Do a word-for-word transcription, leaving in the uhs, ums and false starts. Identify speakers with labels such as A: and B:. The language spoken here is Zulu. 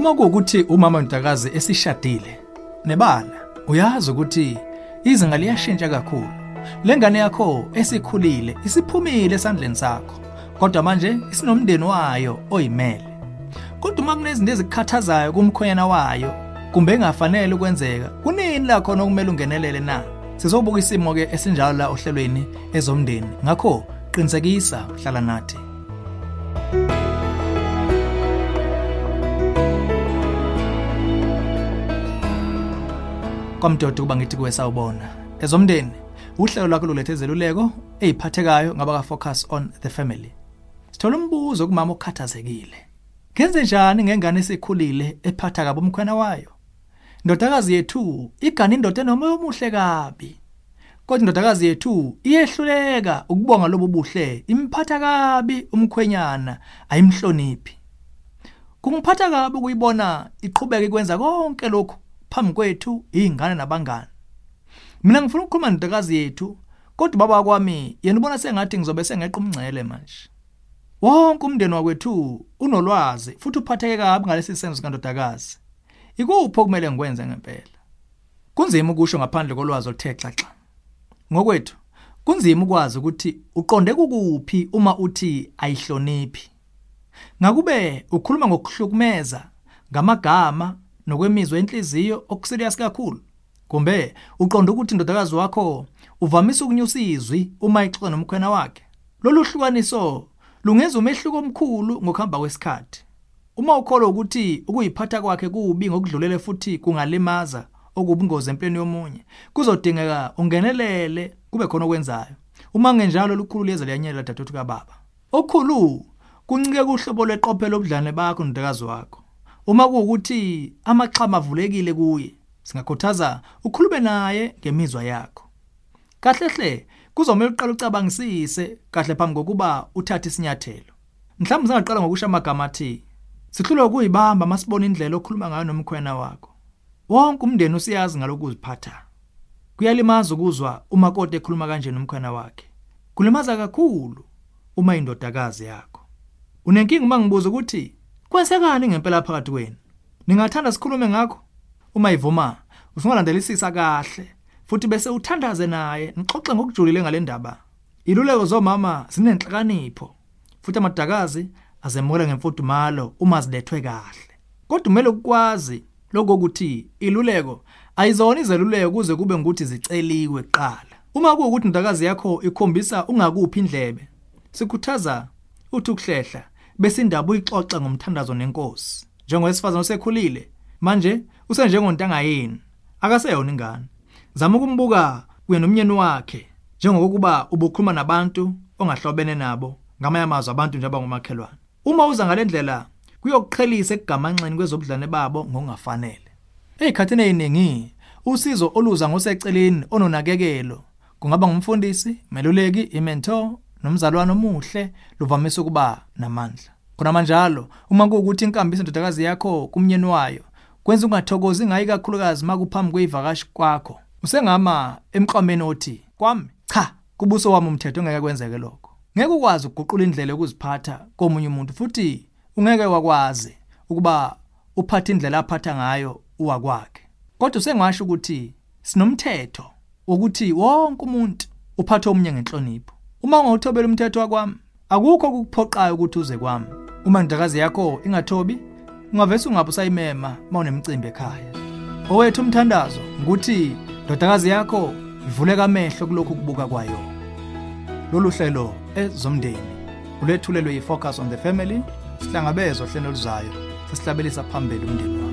A: Uma kuwukuthi umama Ntakazi esishadile nebala, uyazi ukuthi izinga liyashintsha kakhulu. Lengane yakho esikhulile isiphumile esandleni sakho, kodwa manje isinomndeni wayo oyimele. Kodwa uma kunezinto ezikhathazayo kumkhonyana wayo, kumbe engafanele ukwenzeka, kunini la khona okumele ungenelele na? Sizobuka isimo ke esinjalo la ohlelweni ezomndeni. Ngakho qinisekisa uhlala nathi. Komdodo kuba ngithi kuwe sawubona. Ezomndeni, uhlelo lwakho lulethe izeluleko eziphathekayo ngaba ka focus on the family. Sithola umbuzo kumama okhathazekile. Ngenze njani ngengane esikhulile ephatha kabi umkhwana wayo? Ndodakazi yethu igana indoda noma omuhle kabi. Kodwa indodakazi yethu iyehluleka ukubonga lobo buhle, imphatha kabi umkhwenyana, ayimhloniphi. Kungiphatha kabi ukuyibona iqhubeka ikwenza konke lokho phambi kwethu izingane nabangani. Mina ngifuna ukukhuluma nendodakazi yethu, kodwa baba kwami yena ubona sengathi ngizobe sengeqa umngcele manje. Wonke umndeni wakwethu unolwazi futhi uphatheke kabi ngalesi senzo kandodakazi. Ikuphi okumele ngikwenze ngempela? Kunzima ukusho ngaphandle kolwazi oluthe xaxa. Ngokwethu kunzima ukwazi ukuthi uqonde kukuphi uma uthi ayihloniphi. Ngakube ukhuluma ngokuhlukumeza ngamagama nokwemizwa enhliziyo okuserious kakhulu. Kumbe uqonda ukuthi indodakazi wakho uvamisa ukunyusa izwi uma ixoxa nomkhwena wakhe. Lolu hlukaniso lungenza umehluko omkhulu ngokuhamba kwesikhathi. Uma ukholwa ukuthi ukuyiphatha kwakhe kubi ngokudlulele futhi kungalimaza okubungozi empilweni yomunye, kuzodingeka ungenelele kube khona okwenzayo. Uma ngenjalo lukhulu liyeza liyanyela dadethu kaBaba. Okhulu kuncike kuhlobo lweqophelo obudlane bakho nodakazi wakho. Uma kuwukuthi amaxhama avulekile kuye, singakhuthaza ukhulume naye ngemizwa yakho. Kahle hle kuzomela uqala ucabangisise kahle phambi kokuba uthathe isinyathelo. Mhlawumbe singaqala ngokusho amagama athi sihlulwe ukuyibamba masibona indlela okhuluma ngayo nomkhwena wakho. Wonke umndeni usiyazi ngalokuziphatha. Kuyalimaza ukuzwa umakoti ekhuluma kanje nomkhwena wakhe. Kulimaza kakhulu uma indodakazi yakho. Unenkinga uma ngibuza ukuthi kwensekani ngempela phakathi kwenu? Ningathanda sikhulume ngakho? Uma ivuma, usingalandelisisa kahle futhi bese uthandaze naye, nixoxe ngokujulile ngale ndaba. Iluleko zomama zinenhlakanipho futhi amadakazi azemukela ngemfudumalo uma zilethwe kahle. Kodwa umele ukwazi lokho ukuthi iluleko ayizona izeluleko kuze kube ngukuthi ziceliwe kuqala. Uma kuwukuthi indodakazi yakho ikhombisa ungakuphi indlebe, sikhuthaza uthi ukuhlehla bese indaba uyixoxa ngomthandazo nenkosi. Njengowesifazana osekhulile, manje usenjengontanga yini, akaseyona ingane. Zama ukumbuka kuye nomnyeni wakhe njengokuba ubukhuluma nabantu ongahlobene nabo ngamanye amazwi abantu nje abangomakhelwane. Uma uza ngalendlela kuyokuqhelisa ekugamanxeni kwezobudlane babo ngokungafanele. Ezikhathini eziningi usizo oluza ngoseceleni ononakekelo kungaba ngumfundisi, meluleki, imentor nomzalwane omuhle luvamisa ukuba namandla. Khona manjalo uma kuwukuthi inkambiso indodakazi yakho kumnyeni wayo kwenza ungathokozi ngayi kakhulukazi makuphambi kwezivakashi kwakho, usengama emqameni othi kwami cha kubuso wami umthetho ngeke kwenzeke lokho. Ngeke ukwazi ukuguqula indlela yokuziphatha komunye umuntu futhi ungeke wakwazi ukuba uphathe indlela aphatha ngayo uwakwakhe. Kodwa usengasho ukuthi sinomthetho ukuthi wonke umuntu uphatha omunye ngenhlonipho. Uma ungawuthobela umthetho wakwami, akukho ukuphoqayo ukuthi uze kwami. Uma indodakazi yakho ingathobi, ungavese ungabe usayimema mawunemicimbi ekhaya. Owethu umthandazo ukuthi indodakazi yakho ivuleka amehlo kulokhu kubuka kwayo. Lolu hlelo ezomndeni ulethulelwe yi Focus on the Family, sihlangabezwe hlelo luzayo sesihlabelisa phambili umndeni.